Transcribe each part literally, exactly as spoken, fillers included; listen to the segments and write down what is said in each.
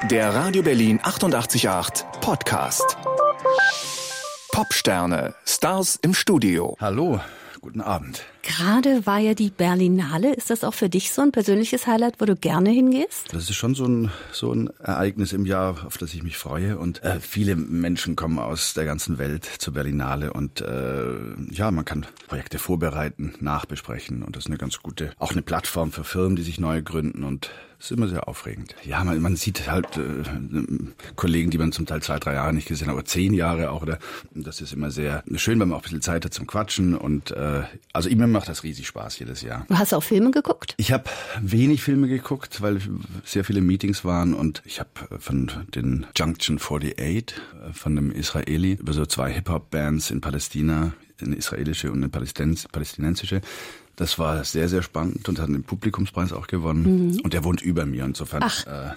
Der Radio Berlin achtundachtzig Komma acht Podcast. Popsterne, Stars im Studio. Hallo, guten Abend. Gerade war ja die Berlinale. Ist das auch für dich so ein persönliches Highlight, wo du gerne hingehst? Das ist schon so ein, so ein Ereignis im Jahr, auf das ich mich freue. Und äh, viele Menschen kommen aus der ganzen Welt zur Berlinale. Und äh, ja, man kann Projekte vorbereiten, nachbesprechen. Und das ist eine ganz gute, auch eine Plattform für Firmen, die sich neu gründen. Und das ist immer sehr aufregend. Ja, man, man sieht halt äh, Kollegen, die man zum Teil zwei, drei Jahre nicht gesehen hat, aber zehn Jahre auch. Oder das ist immer sehr schön, weil man auch ein bisschen Zeit hat zum Quatschen. Und äh, also mir macht das riesig Spaß jedes Jahr. Du hast auch Filme geguckt? Ich habe wenig Filme geguckt, weil sehr viele Meetings waren. Und ich habe von den Junction achtundvierzig, von einem Israeli, über so zwei Hip-Hop-Bands in Palästina, eine israelische und eine Palästinens- palästinensische. Das war sehr, sehr spannend und hat den Publikumspreis auch gewonnen. Mhm. Und der wohnt über mir. Insofern äh,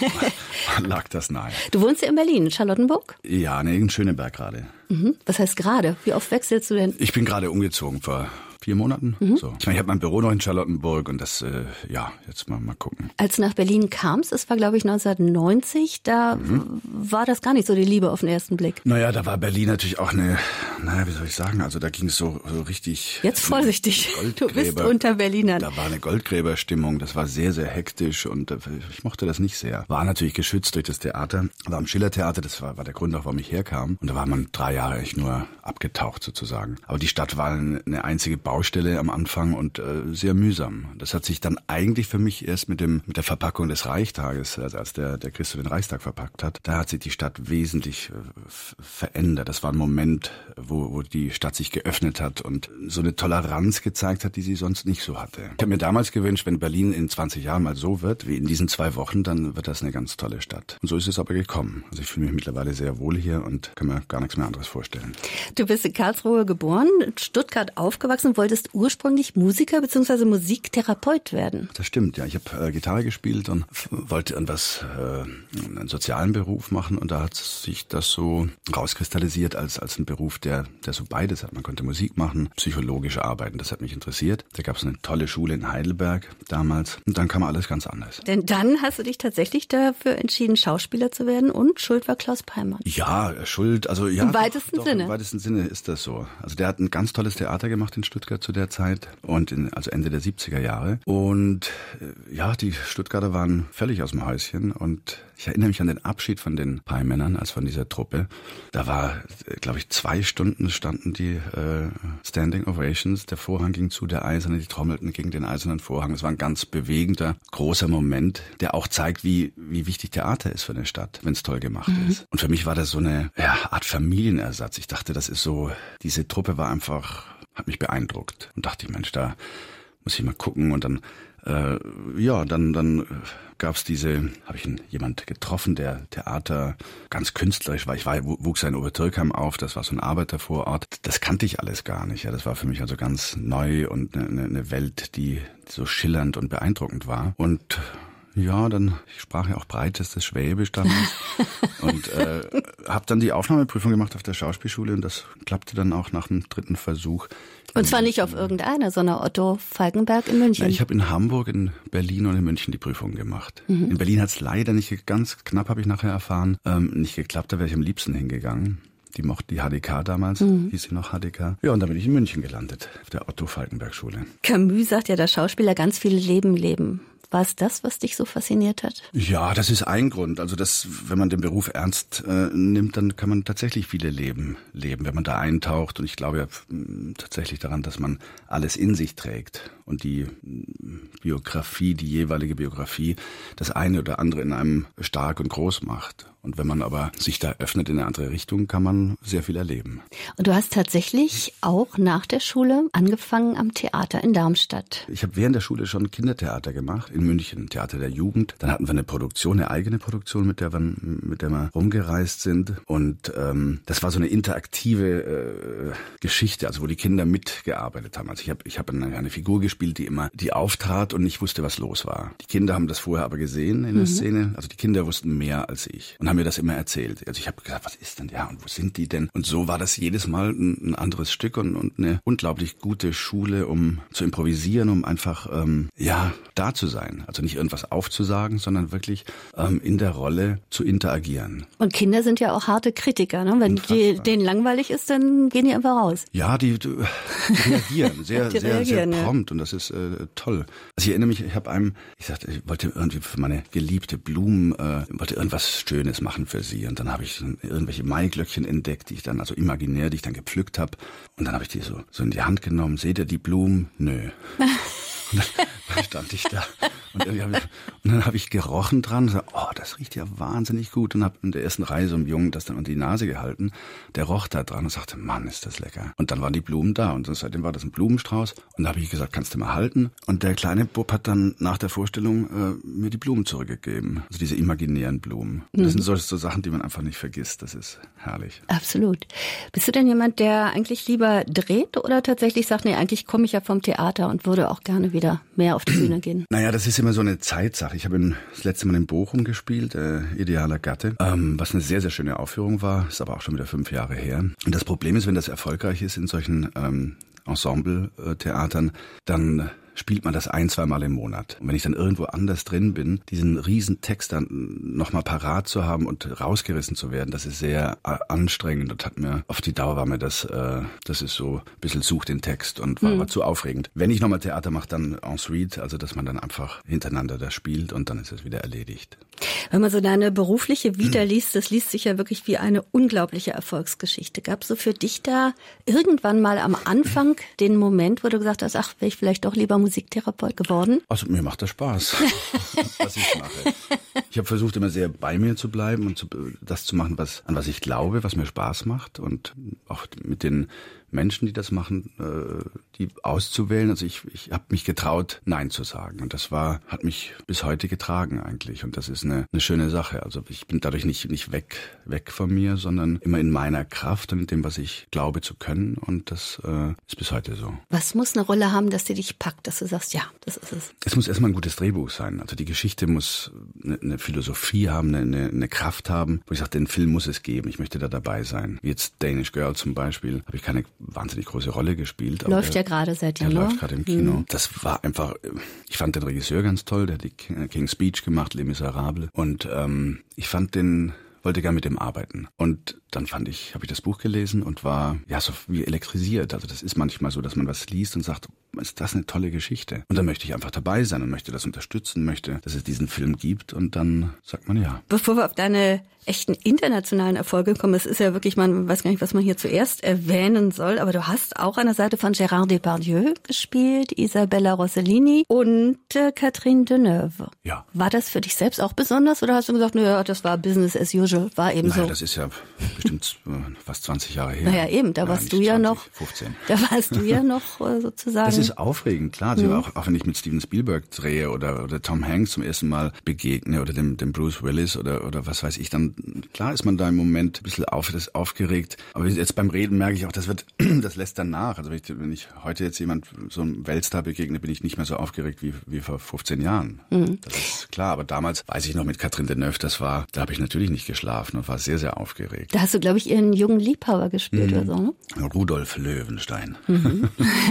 lag das nahe. Du wohnst ja in Berlin, in Charlottenburg? Ja, ne, in Schöneberg gerade. Mhm. Was heißt gerade? Wie oft wechselst du denn? Ich bin gerade umgezogen vor vier Monaten. Mhm. So. Ich meine, ich habe mein Büro noch in Charlottenburg und das, äh, ja, jetzt mal, mal gucken. Als du nach Berlin kamst, es war glaube ich neunzehnhundertneunzig, da mhm. war das gar nicht so die Liebe auf den ersten Blick. Naja, da war Berlin natürlich auch eine, naja, wie soll ich sagen, also da ging es so, so richtig... Jetzt vorsichtig, du bist unter Berlinern. Da war eine Goldgräberstimmung, das war sehr, sehr hektisch und äh, ich mochte das nicht sehr. War natürlich geschützt durch das Theater, war am Schillertheater, das war, war der Grund auch, warum ich herkam. Und da war man drei Jahre echt nur abgetaucht sozusagen. Aber die Stadt war eine einzige Baustelle am Anfang und äh, sehr mühsam. Das hat sich dann eigentlich für mich erst mit dem mit der Verpackung des Reichstages, also als der der Christo den Reichstag verpackt hat, da hat sich die Stadt wesentlich äh, verändert. Das war ein Moment, wo, wo die Stadt sich geöffnet hat und so eine Toleranz gezeigt hat, die sie sonst nicht so hatte. Ich habe mir damals gewünscht, wenn Berlin in zwanzig Jahren mal so wird, wie in diesen zwei Wochen, dann wird das eine ganz tolle Stadt. Und so ist es aber gekommen. Also ich fühle mich mittlerweile sehr wohl hier und kann mir gar nichts mehr anderes vorstellen. Du bist in Karlsruhe geboren, in Stuttgart aufgewachsen, wolltest ursprünglich Musiker bzw. Musiktherapeut werden. Das stimmt, ja. Ich habe äh, Gitarre gespielt und f- wollte irgendwas, äh, einen sozialen Beruf machen und da hat sich das so rauskristallisiert als als ein Beruf, der der so beides hat. Man konnte Musik machen, psychologisch arbeiten, das hat mich interessiert. Da gab es eine tolle Schule in Heidelberg damals und dann kam alles ganz anders. Denn dann hast du dich tatsächlich dafür entschieden, Schauspieler zu werden und Schuld war Klaus Peimann. Ja, Schuld, also ja. Im weitesten doch, Sinne. Im weitesten Sinne ist das so. Also der hat ein ganz tolles Theater gemacht in Stuttgart zu der Zeit und in, also Ende der siebziger Jahre. Und äh, ja, die Stuttgarter waren völlig aus dem Häuschen und ich erinnere mich an den Abschied von den Peimännern, also von dieser Truppe. Da war, glaube ich, zwei Stunden standen die äh, Standing Ovations. Der Vorhang ging zu, der Eiserne, die trommelten gegen den eisernen Vorhang. Es war ein ganz bewegender, großer Moment, der auch zeigt, wie wie wichtig Theater ist für eine Stadt, wenn es toll gemacht mhm. ist. Und für mich war das so eine ja, Art Familienersatz. Ich dachte, das ist so, diese Truppe war einfach, hat mich beeindruckt. Und dachte ich, Mensch, da muss ich mal gucken. Und dann, äh, ja, dann, dann gab's diese, habe ich jemand getroffen, der Theater ganz künstlerisch war. Ich war, wuchs in Obertürkheim auf, das war so ein Arbeitervorort. Das kannte ich alles gar nicht. Ja, das war für mich also ganz neu und eine, eine Welt, die so schillernd und beeindruckend war. Und ja, dann, ich sprach ja auch breitestes Schwäbisch damals und äh, habe dann die Aufnahmeprüfung gemacht auf der Schauspielschule und das klappte dann auch nach dem dritten Versuch. Und zwar nicht auf irgendeiner, sondern Otto Falkenberg in München. Ja, ich habe in Hamburg, in Berlin und in München die Prüfung gemacht. Mhm. In Berlin hat es leider nicht, ganz knapp habe ich nachher erfahren, ähm, nicht geklappt, da wäre ich am liebsten hingegangen. Die mochte die H D K damals, mhm. hieß sie noch H D K. Ja, und dann bin ich in München gelandet, auf der Otto-Falkenberg-Schule. Camus sagt ja, dass Schauspieler ganz viel Leben leben. War es das, was dich so fasziniert hat? Ja, das ist ein Grund. Also das, wenn man den Beruf ernst äh, nimmt, dann kann man tatsächlich viele Leben leben, wenn man da eintaucht. Und ich glaube ja f- tatsächlich daran, dass man alles in sich trägt und die Biografie, die jeweilige Biografie, das eine oder andere in einem stark und groß macht. Und wenn man aber sich da öffnet in eine andere Richtung, kann man sehr viel erleben. Und du hast tatsächlich auch nach der Schule angefangen am Theater in Darmstadt. Ich habe während der Schule schon Kindertheater gemacht, in München, Theater der Jugend. Dann hatten wir eine Produktion, eine eigene Produktion, mit der wir, mit der wir rumgereist sind. Und ähm, das war so eine interaktive äh, Geschichte, also wo die Kinder mitgearbeitet haben. Also ich habe ich hab eine, eine Figur gespielt, die immer die auftrat und nicht wusste, was los war. Die Kinder haben das vorher aber gesehen in der mhm. Szene. Also die Kinder wussten mehr als ich und haben mir das immer erzählt. Also ich habe gesagt, was ist denn, ja, und wo sind die denn? Und so war das jedes Mal ein, ein anderes Stück und, und eine unglaublich gute Schule, um zu improvisieren, um einfach, ähm, ja, da zu sein. sein. Also nicht irgendwas aufzusagen, sondern wirklich ähm, in der Rolle zu interagieren. Und Kinder sind ja auch harte Kritiker, ne? Wenn die, denen langweilig ist, dann gehen die einfach raus. Ja, die, die reagieren sehr, die sehr, reagieren, sehr ja. prompt und das ist äh, toll. Also ich erinnere mich, ich habe einem, ich sagte, ich wollte irgendwie für meine geliebte Blumen, äh, wollte irgendwas Schönes machen für sie und dann habe ich irgendwelche Maiglöckchen entdeckt, die ich dann, also imaginär, die ich dann gepflückt habe und dann habe ich die so, so in die Hand genommen, seht ihr die Blumen? Nö. Und dann stand ich da und, hab ich, und dann habe ich gerochen dran und gesagt, oh, das riecht ja wahnsinnig gut und habe in der ersten Reihe so einem Jungen das dann unter die Nase gehalten. Der roch da dran und sagte, Mann, ist das lecker. Und dann waren die Blumen da und seitdem war das ein Blumenstrauß und da habe ich gesagt, kannst du mal halten? Und der kleine Bub hat dann nach der Vorstellung äh, mir die Blumen zurückgegeben, also diese imaginären Blumen. Mhm. Das sind solche so Sachen, die man einfach nicht vergisst. Das ist herrlich. Absolut. Bist du denn jemand, der eigentlich lieber dreht oder tatsächlich sagt, nee, eigentlich komme ich ja vom Theater und würde auch gerne wieder mehr auf die Bühne gehen? Naja, das ist immer so eine Zeitsache. Ich habe in, das letzte Mal in Bochum gespielt, äh, Idealer Gatte, ähm, was eine sehr, sehr schöne Aufführung war, ist aber auch schon wieder fünf Jahre her. Und das Problem ist, wenn das erfolgreich ist in solchen ähm, Ensemble-Theatern, dann spielt man das ein, zwei Mal im Monat. Und wenn ich dann irgendwo anders drin bin, diesen riesen Text dann nochmal parat zu haben und rausgerissen zu werden, das ist sehr anstrengend und hat mir, auf die Dauer war mir das, äh, das ist so ein bisschen such den Text und war, mhm. war zu aufregend. Wenn ich nochmal Theater mache, dann en suite, also dass man dann einfach hintereinander da spielt und dann ist es wieder erledigt. Wenn man so deine berufliche Vita mhm. liest, das liest sich ja wirklich wie eine unglaubliche Erfolgsgeschichte. Gab es so für dich da irgendwann mal am Anfang den Moment, wo du gesagt hast, ach, wäre ich vielleicht doch lieber Musiktherapeut geworden? Also mir macht das Spaß, was ich mache. Ich habe versucht, immer sehr bei mir zu bleiben und zu, das zu machen, was, an was ich glaube, was mir Spaß macht und auch mit den Menschen, die das machen, äh, die auszuwählen. Also ich, ich habe mich getraut, Nein zu sagen. Und das war, hat mich bis heute getragen eigentlich. Und das ist eine, eine schöne Sache. Also ich bin dadurch nicht, nicht weg, weg von mir, sondern immer in meiner Kraft und in dem, was ich glaube zu können. Und das äh, ist bis heute so. Was muss eine Rolle haben, dass die dich packt, dass du sagst, ja, das ist es? Es muss erstmal ein gutes Drehbuch sein. Also die Geschichte muss eine, eine Philosophie haben, eine, eine Kraft haben, wo ich sage, den Film muss es geben. Ich möchte da dabei sein. Wie jetzt Danish Girl zum Beispiel, habe ich keine wahnsinnig große Rolle gespielt. Läuft der, ja gerade seit Jahren. Januar. Läuft gerade im Kino. Mhm. Das war einfach, ich fand den Regisseur ganz toll, der hat die King's Speech gemacht, Les Miserables. Und ähm, ich fand den, wollte gern mit dem arbeiten. Und dann fand ich, habe ich das Buch gelesen und war ja so wie elektrisiert. Also das ist manchmal so, dass man was liest und sagt, ist das eine tolle Geschichte? Und dann möchte ich einfach dabei sein und möchte das unterstützen, möchte, dass es diesen Film gibt und dann sagt man ja. Bevor wir auf deine echten internationalen Erfolge kommen, es ist ja wirklich, man weiß gar nicht, was man hier zuerst erwähnen soll, aber du hast auch an der Seite von Gérard Depardieu gespielt, Isabella Rossellini und äh, Catherine Deneuve. Ja. War das für dich selbst auch besonders oder hast du gesagt, naja, das war Business as usual, war eben naja, so? Das ist ja bestimmt fast zwanzig Jahre her. Naja, eben, da ja, warst du ja zwanzig, noch, fünfzehn. Da warst du ja noch äh, sozusagen. Das ist aufregend, klar. Also mhm. auch, auch wenn ich mit Steven Spielberg drehe oder, oder Tom Hanks zum ersten Mal begegne oder dem, dem Bruce Willis oder, oder was weiß ich, dann klar ist man da im Moment ein bisschen auf, das aufgeregt. Aber jetzt beim Reden merke ich auch, das wird, das lässt dann nach. Also wenn ich, wenn ich heute jetzt jemand, so einem Weltstar begegne, bin ich nicht mehr so aufgeregt wie, wie vor fünfzehn Jahren. Mhm. Das ist klar. Aber damals, weiß ich noch, mit Catherine Deneuve, das war, da habe ich natürlich nicht geschlafen und war sehr, sehr aufgeregt. Da hast du, glaube ich, ihren jungen Liebhaber gespielt mhm. oder so, ne? Rudolf Löwenstein. Mhm.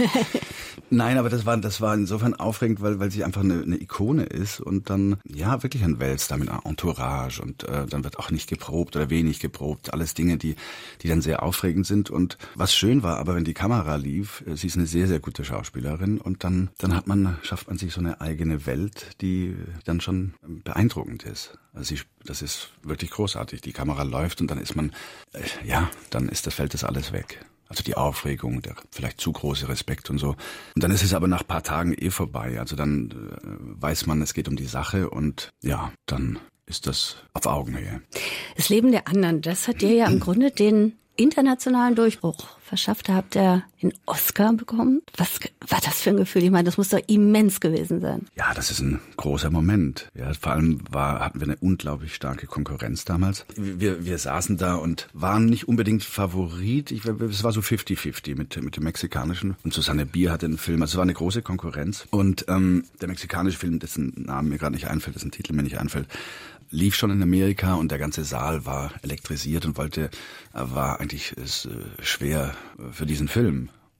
Nein, aber das war, das war insofern aufregend, weil, weil sie einfach eine, eine Ikone ist und dann, ja, wirklich ein Weltstar mit einer Entourage und äh, dann wird auch nicht geprobt oder wenig geprobt. Alles Dinge, die, die dann sehr aufregend sind und was schön war, aber wenn die Kamera lief, sie ist eine sehr, sehr gute Schauspielerin und dann, dann hat man, schafft man sich so eine eigene Welt, die dann schon beeindruckend ist. Also sie, das ist wirklich großartig. Die Kamera läuft und dann ist man, äh, ja, dann ist das, fällt das alles weg. Also die Aufregung, der vielleicht zu große Respekt und so. Und dann ist es aber nach ein paar Tagen eh vorbei. Also dann äh, weiß man, es geht um die Sache und ja, dann ist das auf Augenhöhe. Das Leben der anderen, das hat dir ja im Grunde den internationalen Durchbruch verschafft. Da habt ihr den Oscar bekommen. Was war das für ein Gefühl? Ich meine, das muss doch immens gewesen sein. Ja, das ist ein großer Moment. Ja, vor allem war, hatten wir eine unglaublich starke Konkurrenz damals. Wir, wir saßen da und waren nicht unbedingt Favorit. Ich, es war so fifty fifty mit, mit dem Mexikanischen. Und Susanne Bier hatte einen Film. Also es war eine große Konkurrenz. Und ähm, der mexikanische Film, dessen Namen mir gerade nicht einfällt, dessen Titel mir nicht einfällt, lief schon in Amerika und der ganze Saal war elektrisiert und wollte, war eigentlich ist, äh, schwer für diesen Film.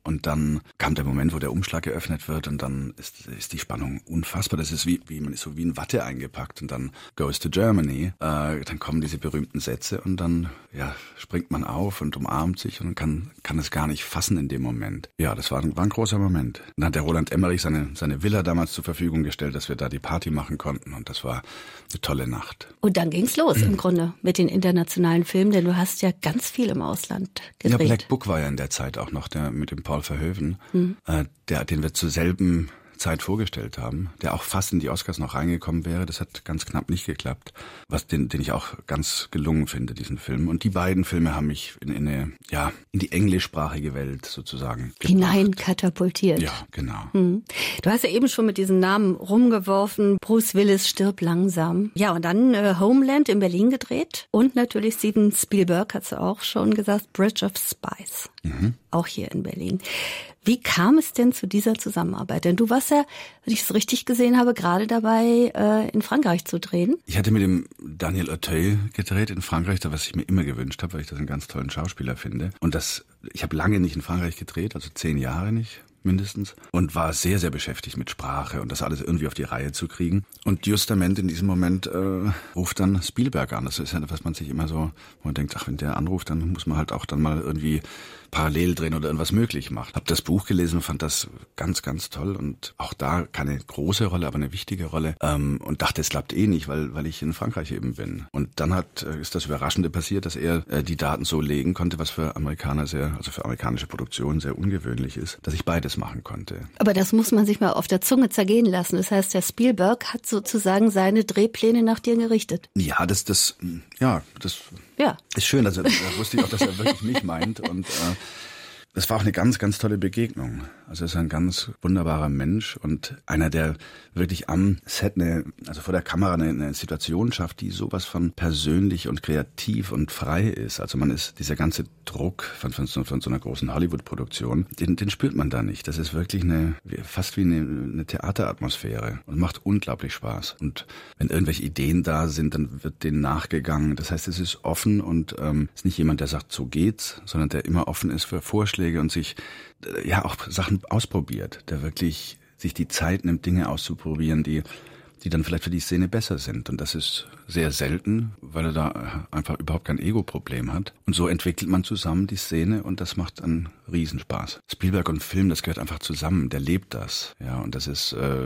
Und dann kam der Moment, wo der Umschlag geöffnet wird und dann ist, ist die Spannung unfassbar. Das ist wie, wie man ist so wie in Watte eingepackt und dann goes to Germany. Äh, dann kommen diese berühmten Sätze und dann ja springt man auf und umarmt sich und kann kann es gar nicht fassen in dem Moment. Ja, das war ein, war ein großer Moment. Dann hat der Roland Emmerich seine seine Villa damals zur Verfügung gestellt, dass wir da die Party machen konnten und das war eine tolle Nacht. Und dann ging's los im Grunde mit den internationalen Filmen, denn du hast ja ganz viel im Ausland gedreht. Ja, Black Book war ja in der Zeit auch noch der mit dem Paul Verhoeven, mhm. äh, der, den wir zur selben Zeit vorgestellt haben, der auch fast in die Oscars noch reingekommen wäre. Das hat ganz knapp nicht geklappt, was den, den ich auch ganz gelungen finde, diesen Film. Und die beiden Filme haben mich in, in eine, ja, in die englischsprachige Welt sozusagen hinein katapultiert. Ja, genau. Mhm. Du hast ja eben schon mit diesem Namen rumgeworfen. Bruce Willis, Stirb langsam. Ja, und dann äh, Homeland in Berlin gedreht und natürlich Steven Spielberg, hast du auch schon gesagt, Bridge of Spies. Mhm. Auch hier in Berlin. Wie kam es denn zu dieser Zusammenarbeit? Denn du warst ja, wenn ich es richtig gesehen habe, gerade dabei, äh, in Frankreich zu drehen. Ich hatte mit dem Daniel Auteuil gedreht in Frankreich, was ich mir immer gewünscht habe, weil ich das einen ganz tollen Schauspieler finde. Und das, ich habe lange nicht in Frankreich gedreht, also zehn Jahre nicht. Mindestens. Und war sehr, sehr beschäftigt mit Sprache und das alles irgendwie auf die Reihe zu kriegen. Und justament in diesem Moment äh, ruft dann Spielberg an. Das ist ja, was man sich immer so, wo man denkt, ach, wenn der anruft, dann muss man halt auch dann mal irgendwie parallel drehen oder irgendwas möglich machen. Hab das Buch gelesen und fand das ganz, ganz toll und auch da keine große Rolle, aber eine wichtige Rolle. Ähm, und dachte, es klappt eh nicht, weil weil ich in Frankreich eben bin. Und dann hat äh, ist das Überraschende passiert, dass er äh, die Daten so legen konnte, was für Amerikaner sehr, also für amerikanische Produktionen sehr ungewöhnlich ist, dass ich beides machen konnte. Aber das muss man sich mal auf der Zunge zergehen lassen. Das heißt, der Spielberg hat sozusagen seine Drehpläne nach dir gerichtet. Ja, das, das, ja, das ja. ist schön. Also da wusste ich auch, dass er wirklich mich meint und äh, das war auch eine ganz, ganz tolle Begegnung. Also er ist ein ganz wunderbarer Mensch und einer, der wirklich am Set, eine, also vor der Kamera eine, eine Situation schafft, die sowas von persönlich und kreativ und frei ist. Also man ist, dieser ganze Druck von, von, so, von so einer großen Hollywood-Produktion, den, den spürt man da nicht. Das ist wirklich eine, fast wie eine, eine Theateratmosphäre und macht unglaublich Spaß. Und wenn irgendwelche Ideen da sind, dann wird denen nachgegangen. Das heißt, es ist offen und ähm, ist nicht jemand, der sagt, so geht's, sondern der immer offen ist für Vorschläge und sich ja auch Sachen ausprobiert, der wirklich sich die Zeit nimmt, Dinge auszuprobieren, die die dann vielleicht für die Szene besser sind. Und das ist sehr selten, weil er da einfach überhaupt kein Ego-Problem hat. Und so entwickelt man zusammen die Szene und das macht einen Riesenspaß. Spielberg und Film, das gehört einfach zusammen. Der lebt das. Ja, und das ist äh,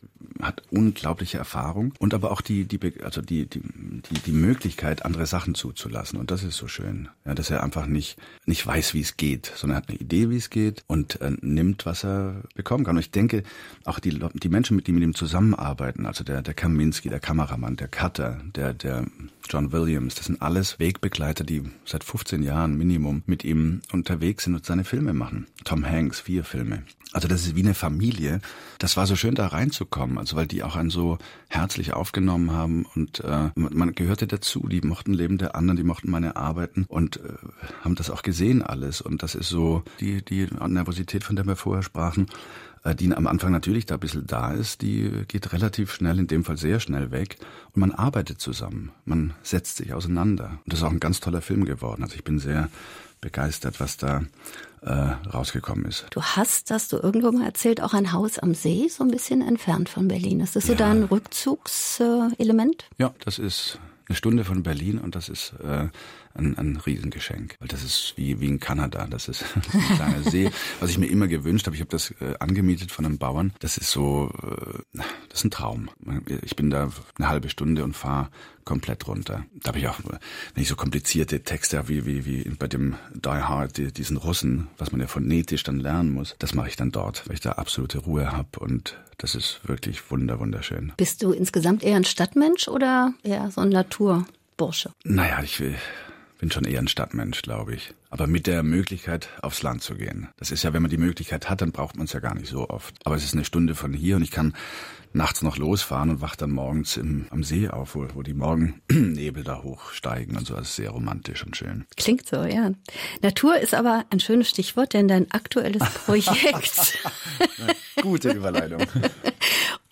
hat unglaubliche Erfahrung und aber auch die die also die die die die Möglichkeit, andere Sachen zuzulassen. Und das ist so schön, ja, dass er einfach nicht nicht weiß, wie es geht, sondern er hat eine Idee, wie es geht und äh, nimmt, was er bekommen kann. Und ich denke, auch die die Menschen, mit die mit ihm zusammenarbeiten, also der der Kaminski, der Kameramann, der Cutter, der der John Williams, das sind alles Wegbegleiter, die seit fünfzehn Jahren Minimum mit ihm unterwegs sind und seine Filme machen. Tom Hanks, vier Filme. Also das ist wie eine Familie. Das war so schön, da reinzukommen, also weil die auch einen so herzlich aufgenommen haben und äh, man gehörte dazu. Die mochten Leben der anderen, die mochten meine Arbeiten und äh, haben das auch gesehen alles. Und das ist so die die Nervosität, von der wir vorher sprachen, äh, die am Anfang natürlich da ein bisschen da ist, die geht relativ schnell, in dem Fall sehr schnell weg. Und man arbeitet zusammen, man setzt sich auseinander. Und das ist auch ein ganz toller Film geworden. Also ich bin sehr begeistert, was da äh, rausgekommen ist. Du hast, hast du irgendwo mal erzählt, auch ein Haus am See, so ein bisschen entfernt von Berlin. Ist das so ja. dein Rückzugselement? Ja, das ist eine Stunde von Berlin und das ist äh, ein, ein Riesengeschenk. Weil das ist wie, wie in Kanada, das ist ein kleiner See. Was ich mir immer gewünscht habe, ich habe das äh, angemietet von einem Bauern. Das ist so, äh, das ist ein Traum. Ich bin da eine halbe Stunde und fahre komplett runter. Da habe ich auch, wenn ich so komplizierte Texte habe, wie, wie, wie bei dem Die Hard, die, diesen Russen, was man ja phonetisch dann lernen muss, das mache ich dann dort, weil ich da absolute Ruhe habe und das ist wirklich wunder, wunderschön. Bist du insgesamt eher ein Stadtmensch oder eher so ein Naturbursche? Naja, ich will... bin schon eher ein Stadtmensch, glaube ich. Aber mit der Möglichkeit, aufs Land zu gehen. Das ist ja, wenn man die Möglichkeit hat, dann braucht man es ja gar nicht so oft. Aber es ist eine Stunde von hier und ich kann nachts noch losfahren und wach dann morgens im, am See auf, wo, wo die Morgennebel da hochsteigen und so. Das ist sehr romantisch und schön. Klingt so, ja. Natur ist aber ein schönes Stichwort, denn dein aktuelles Projekt... Gute Überleitung.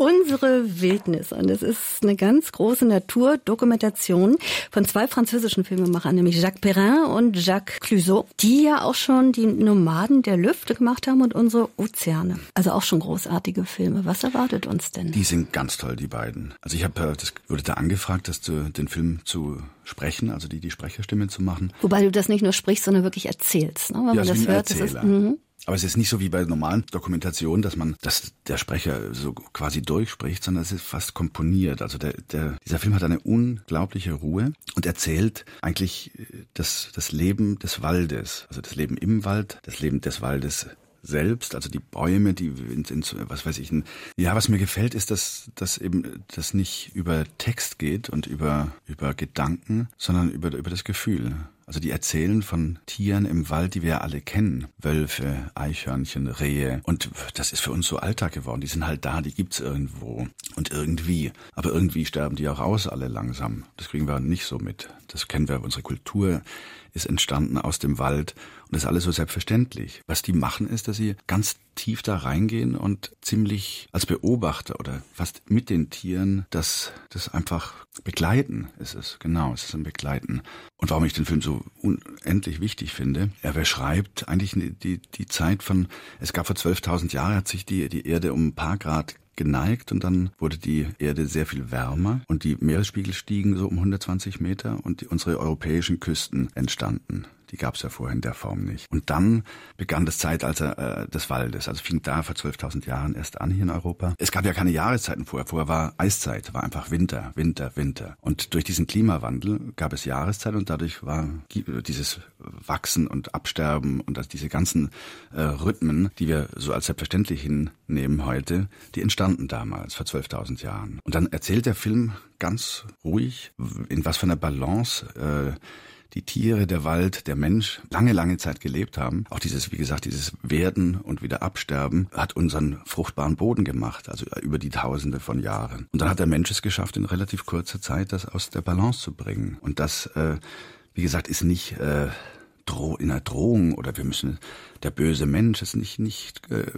Unsere Wildnis. Und es ist eine ganz große Naturdokumentation von zwei französischen Filmemachern, nämlich Jacques Perrin und Jacques Clouseau, die ja auch schon die Nomaden der Lüfte gemacht haben und unsere Ozeane. Also auch schon großartige Filme. Was erwartet uns denn? Die sind ganz toll, die beiden. Also ich habe, das wurde da angefragt, das zu, den Film zu sprechen, also die, die Sprecherstimme zu machen. Wobei du das nicht nur sprichst, sondern wirklich erzählst, ne? Wenn ja, man das hört, das ist, mh. Aber es ist nicht so wie bei normalen Dokumentationen, dass man, dass der Sprecher so quasi durchspricht, sondern es ist fast komponiert. Also der, der, dieser Film hat eine unglaubliche Ruhe und erzählt eigentlich das, das Leben des Waldes. Also das Leben im Wald, das Leben des Waldes selbst, also die Bäume, die in, in, was weiß ich, in, ja, was mir gefällt, ist, dass, dass eben das nicht über Text geht und über, über Gedanken, sondern über, über das Gefühl. Also die erzählen von Tieren im Wald, die wir ja alle kennen. Wölfe, Eichhörnchen, Rehe. Und das ist für uns so Alltag geworden. Die sind halt da, die gibt's irgendwo und irgendwie. Aber irgendwie sterben die auch aus, alle langsam. Das kriegen wir nicht so mit. Das kennen wir, unsere Kultur ist entstanden aus dem Wald und das ist alles so selbstverständlich. Was die machen, ist, dass sie ganz tief da reingehen und ziemlich als Beobachter oder fast mit den Tieren das, das einfach begleiten ist es. Genau, es ist ein Begleiten. Und warum ich den Film so unendlich wichtig finde, er beschreibt eigentlich die, die Zeit von, es gab vor zwölftausend Jahren, hat sich die, die Erde um ein paar Grad geneigt und dann wurde die Erde sehr viel wärmer und die Meeresspiegel stiegen so um hundertzwanzig Meter und die, unsere europäischen Küsten entstanden. Die gab es ja vorher in der Form nicht. Und dann begann das Zeitalter äh, des Waldes. Also fing da vor zwölftausend Jahren erst an hier in Europa. Es gab ja keine Jahreszeiten vorher. Vorher war Eiszeit, war einfach Winter, Winter, Winter. Und durch diesen Klimawandel gab es Jahreszeiten und dadurch war dieses Wachsen und Absterben und also diese ganzen äh, Rhythmen, die wir so als selbstverständlich hinnehmen heute, die entstanden damals vor zwölftausend Jahren. Und dann erzählt der Film ganz ruhig, in was für einer Balance äh, die Tiere, der Wald, der Mensch lange, lange Zeit gelebt haben. Auch dieses, wie gesagt, dieses Werden und wieder Absterben hat unseren fruchtbaren Boden gemacht, also über die Tausende von Jahren. Und dann hat der Mensch es geschafft, in relativ kurzer Zeit das aus der Balance zu bringen. Und das, äh, wie gesagt, ist nicht äh, Dro- in einer Drohung oder wir müssen, der böse Mensch ist nicht, nicht, äh,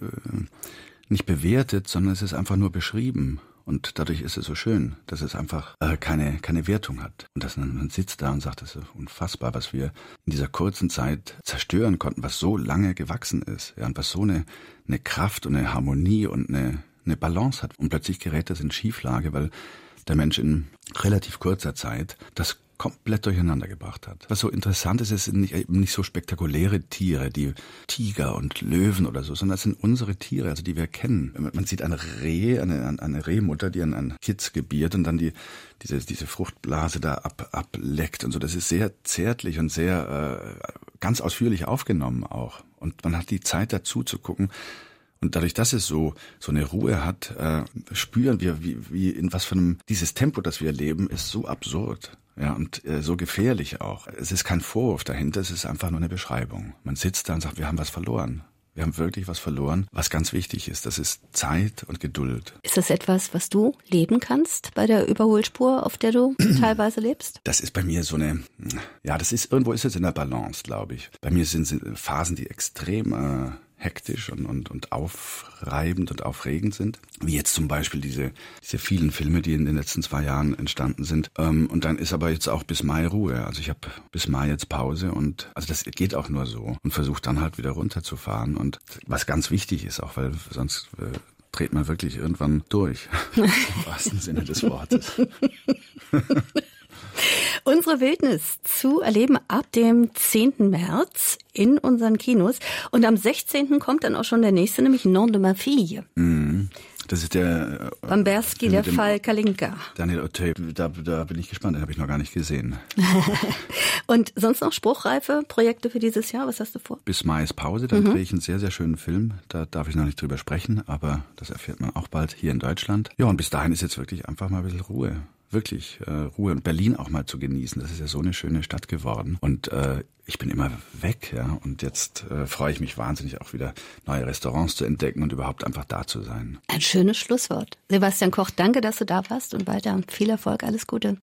nicht bewertet, sondern es ist einfach nur beschrieben. Und dadurch ist es so schön, dass es einfach äh, keine keine Wertung hat. Und dass man, man sitzt da und sagt, das ist unfassbar, was wir in dieser kurzen Zeit zerstören konnten, was so lange gewachsen ist. Ja, und was so eine, eine Kraft und eine Harmonie und eine, eine Balance hat. Und plötzlich gerät das in Schieflage, weil der Mensch in relativ kurzer Zeit das komplett durcheinander gebracht hat. Was so interessant ist, es sind nicht, eben nicht so spektakuläre Tiere, die Tiger und Löwen oder so, sondern es sind unsere Tiere, also die wir kennen. Man sieht eine Reh, eine, eine Rehmutter, die einen, einen Kitz gebiert und dann die, diese, diese Fruchtblase da ab, ableckt und so. Das ist sehr zärtlich und sehr äh, ganz ausführlich aufgenommen auch. Und man hat die Zeit dazu zu gucken. Und dadurch, dass es so so eine Ruhe hat, äh, spüren wir, wie, wie in was für einem, dieses Tempo, das wir erleben, ist so absurd. Ja, und äh, so gefährlich auch. Es ist kein Vorwurf dahinter, es ist einfach nur eine Beschreibung. Man sitzt da und sagt, wir haben was verloren. Wir haben wirklich was verloren, was ganz wichtig ist. Das ist Zeit und Geduld. Ist das etwas, was du leben kannst bei der Überholspur, auf der du teilweise lebst? Das ist bei mir so eine, ja, das ist, irgendwo ist es in der Balance, glaube ich. Bei mir sind, sind Phasen, die extrem äh, hektisch und, und, und aufreibend und aufregend sind. Wie jetzt zum Beispiel diese, diese vielen Filme, die in den letzten zwei Jahren entstanden sind. Ähm, und dann ist aber jetzt auch bis Mai Ruhe. Also ich habe bis Mai jetzt Pause und also das geht auch nur so. Und versuche dann halt wieder runterzufahren. Und was ganz wichtig ist auch, weil sonst äh, dreht man wirklich irgendwann durch. Im wahrsten Sinne des Wortes. Unsere Wildnis zu erleben ab dem zehnten März in unseren Kinos. Und am sechzehnten kommt dann auch schon der nächste, nämlich Nom de ma fille. Mhm. Das ist der äh, Bamberski, der Fall Kalinka. Daniel Auteuil, da, da bin ich gespannt, den habe ich noch gar nicht gesehen. Und sonst noch spruchreife Projekte für dieses Jahr? Was hast du vor? Bis Mai ist Pause, dann mhm. drehe ich einen sehr, sehr schönen Film. Da darf ich noch nicht drüber sprechen, aber das erfährt man auch bald hier in Deutschland. Ja, und bis dahin ist jetzt wirklich einfach mal ein bisschen Ruhe. Wirklich äh, Ruhe und Berlin auch mal zu genießen. Das ist ja so eine schöne Stadt geworden. Und äh, ich bin immer weg, ja. Und jetzt äh, freue ich mich wahnsinnig auch wieder, neue Restaurants zu entdecken und überhaupt einfach da zu sein. Ein schönes Schlusswort. Sebastian Koch, danke, dass du da warst und weiter viel Erfolg, alles Gute.